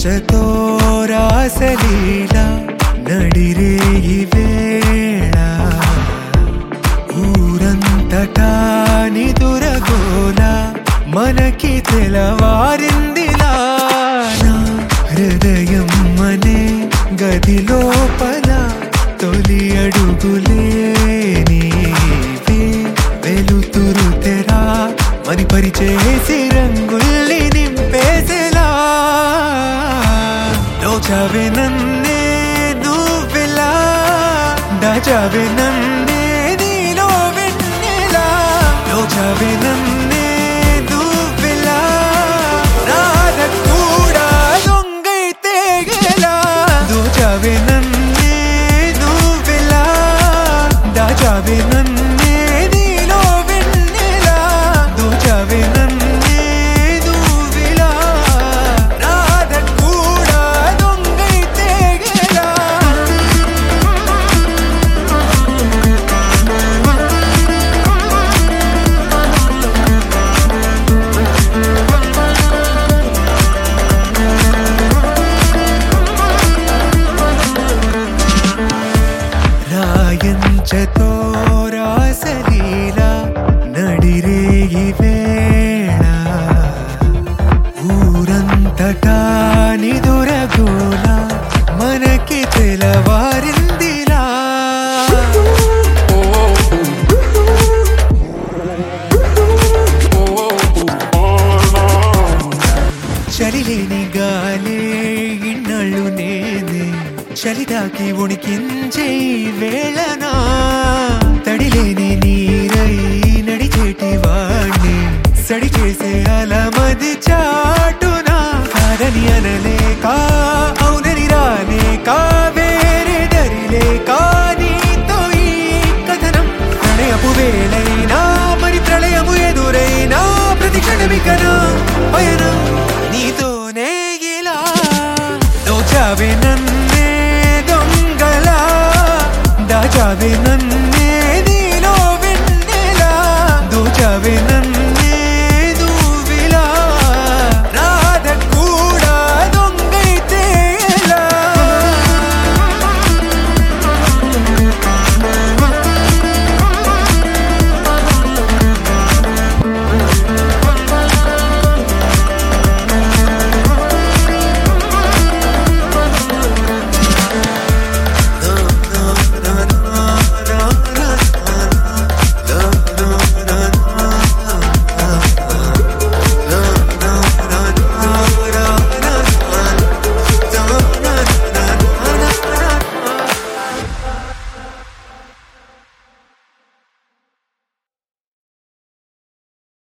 రాయించతో రాసలీల నడిరే ఈ వేళ ఊరంతటా నిదురగోల మనకి తెలవారిందిలా నా హృదయం అనే గది లోపల తొలి అడుగులే నీవే వెలుతురు తెరా మని పరిచేసి రంగుల్ని నింపేసేలా దోచావే నన్నే నువ్వెలా దాచావే నన్నే నీలో వెన్నెలా దోచావే నన్నే నువ్వెలా రాధ కూడా దొంగైతే ఎలా దోచావే నన్నే నువ్వెలా దాచావే నన్నే నీలో వెన్నెలా దోచావే నన్నే నువ్వెలా రాధ కూడా దొంగైతే ఎలా రాయించతో రాసలీల నడిరే ఈ వేళ ఊరంతటా నిదురగోల మనకి తెలవారిందిలా చలిలేని గాలే ఇన్నాళ్ళు నేనే చలిదాకి ఉణికించే వేళనా తడిలేని నీరై నడిచేటి వాణ్ణి సడి చేసే అలమది చాటునా కాదని అనలేక అవునని రాలేక వేరే దరిలేక నీతో ఈ కథనం ప్రణయపు వేళైనా మరి ప్రళయము ఎదురైనా ప్రతి క్షణమికనా పయనం నీతోనే ఇలా దోచావే నన్నే దొంగలా దాచావే నన్నే